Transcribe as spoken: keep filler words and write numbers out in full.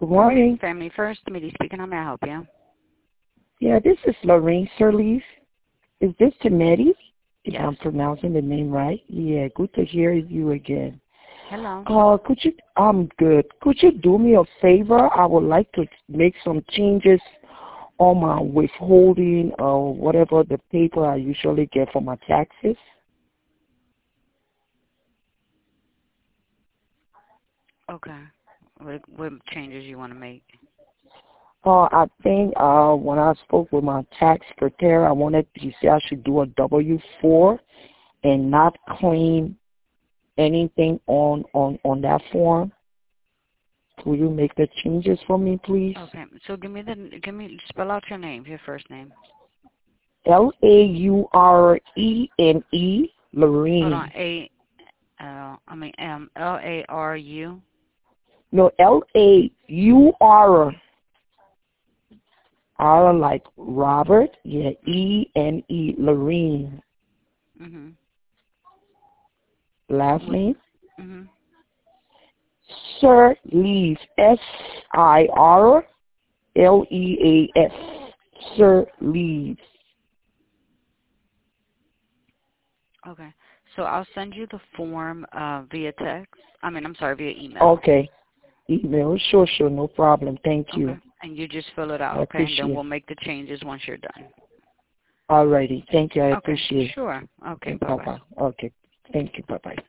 Good morning. Family First, Mitty speaking. How may I help you? Yeah, this is Lorraine Sirleaf. Is this Timeti? If Yes. I'm pronouncing the name right? Yeah, good to hear you again. Hello. Uh, could you, I'm good. Could you do me a favor? I would like to make some changes on my withholding or whatever the paper I usually get for my taxes. Okay. What, what changes you want to make? Uh, I think uh, when I spoke with my tax secretary, I wanted to say I should do a W four and not claim anything on, on, on that form. Will you make the changes for me, please? Okay. So give me the give me spell out your name, your first name. L A U R E N E, Lorraine. Hold on. A L I mean M L A R U. No, L A U R. R like Robert. Yeah, E N E, Lorraine. Mhm. Last What? name? Mhm. Sirleaf. S I R L E A F. Sirleaf. Okay. So I'll send you the form uh, via text. I mean, I'm sorry, via email. Okay. Email. Sure, sure. No problem. Thank you. Okay. And you just fill it out, I okay? And appreciate then it. we'll make the changes once you're done. All righty. Thank you. I Okay. appreciate it. Sure. Okay. Bye Bye bye. bye. Okay. Thank you. Bye bye.